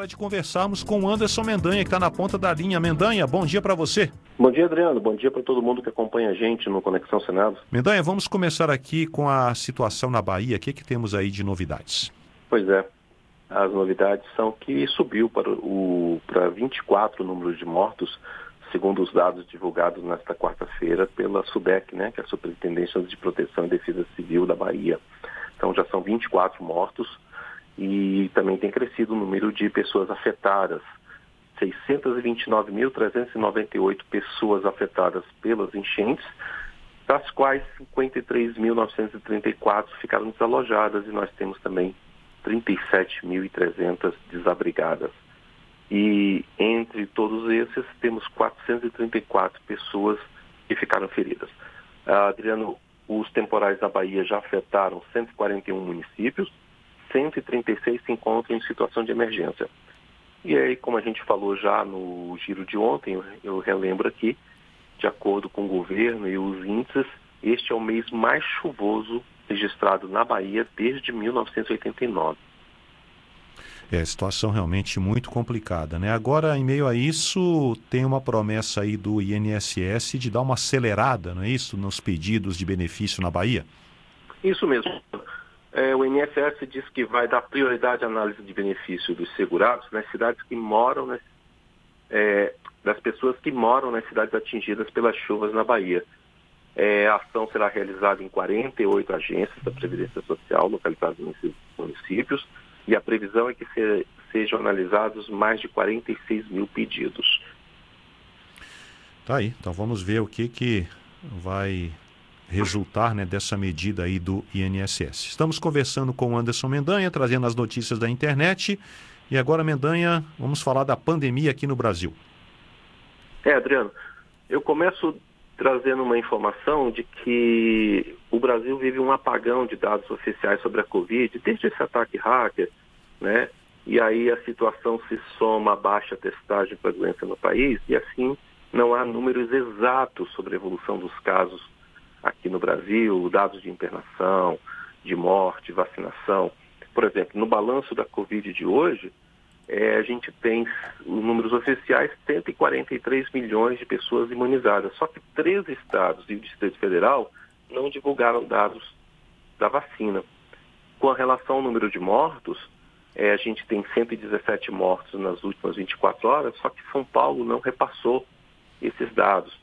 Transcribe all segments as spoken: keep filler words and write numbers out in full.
hora de conversarmos com o Anderson Mendanha, que está na ponta da linha. Mendanha, bom dia para você. Bom dia, Adriano. Bom dia para todo mundo que acompanha a gente no Conexão Senado. Mendanha, vamos começar aqui com a situação na Bahia. O que, que temos aí de novidades? Pois é. As novidades são que subiu para, o, para vinte e quatro o número de mortos, segundo os dados divulgados nesta quarta-feira pela SUDEC, né, que é a Superintendência de Proteção e Defesa Civil da Bahia. Então já são vinte e quatro mortos e também tem crescido o número de pessoas afetadas. seiscentas e vinte e nove mil, trezentas e noventa e oito pessoas afetadas pelas enchentes, das quais cinquenta e três mil, novecentas e trinta e quatro ficaram desalojadas e nós temos também trinta e sete mil e trezentas desabrigadas. E entre todos esses temos quatrocentas e trinta e quatro pessoas que ficaram feridas. Ah, Adriano, os temporais na Bahia já afetaram cento e quarenta e um municípios, cento e trinta e seis se encontram em situação de emergência. E aí, como a gente falou já no giro de ontem, eu relembro aqui, de acordo com o governo e os índices, este é o mês mais chuvoso registrado na Bahia desde mil novecentos e oitenta e nove. É, situação realmente muito complicada, né? Agora, em meio a isso, tem uma promessa aí do I N S S de dar uma acelerada, não é isso, nos pedidos de benefício na Bahia? Isso mesmo. É, o I N S S diz que vai dar prioridade à análise de benefício dos segurados nas cidades que moram, né, é, das pessoas que moram nas cidades atingidas pelas chuvas na Bahia. É, a ação será realizada em quarenta e oito agências da Previdência Social localizadas nesses municípios e a previsão é que se, sejam analisados mais de quarenta e seis mil pedidos. Tá aí, então vamos ver o que, que vai resultar, né, dessa medida aí do I N S S. Estamos conversando com o Anderson Mendanha, trazendo as notícias da internet. E agora, Mendanha, vamos falar da pandemia aqui no Brasil. É, Adriano, eu começo trazendo uma informação de que o Brasil vive um apagão de dados oficiais sobre a Covid, desde esse ataque hacker, né? E aí a situação se soma à baixa testagem para a doença no país e assim não há números exatos sobre a evolução dos casos aqui no Brasil, dados de internação, de morte, vacinação. Por exemplo, no balanço da Covid de hoje, É, a gente tem os números oficiais, cento e quarenta e três milhões de pessoas imunizadas. Só que três estados e o Distrito Federal não divulgaram dados da vacina. Com a relação ao número de mortos, é, a gente tem cento e dezessete mortos nas últimas vinte e quatro horas, só que São Paulo não repassou esses dados.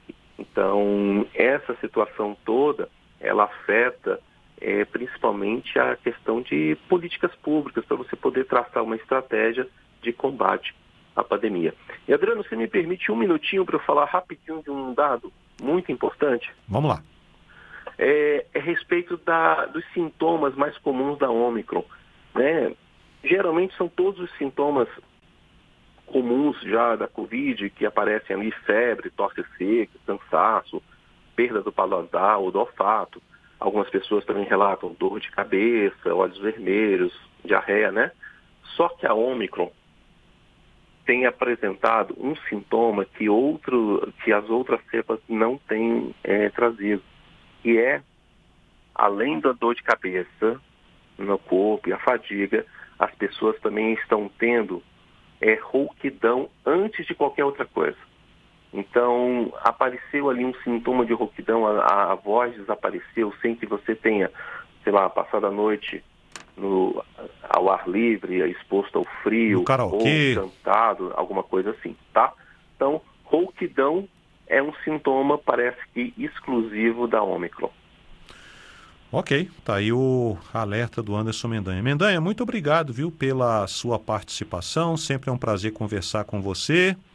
Então, essa situação toda, ela afeta É, principalmente a questão de políticas públicas para você poder traçar uma estratégia de combate à pandemia. E, Adriano, você me permite um minutinho para eu falar rapidinho de um dado muito importante? Vamos lá. É, é a respeito da, dos sintomas mais comuns da Ômicron, né? Geralmente são todos os sintomas comuns já da Covid, que aparecem ali: febre, tosse seca, cansaço, perda do paladar ou do olfato. Algumas pessoas também relatam dor de cabeça, olhos vermelhos, diarreia, né? Só que a Ômicron tem apresentado um sintoma que, outro, que as outras cepas não têm é, trazido, que é, além da dor de cabeça no corpo e a fadiga, as pessoas também estão tendo é, rouquidão antes de qualquer outra coisa. Então, apareceu ali um sintoma de rouquidão, a, a voz desapareceu sem que você tenha, sei lá, passado a noite no, ao ar livre, exposto ao frio, ou cantado, alguma coisa assim, tá? Então, rouquidão é um sintoma, parece que exclusivo da Ômicron. Ok, tá aí o alerta do Anderson Mendanha. Mendanha, muito obrigado, viu, pela sua participação. Sempre é um prazer conversar com você.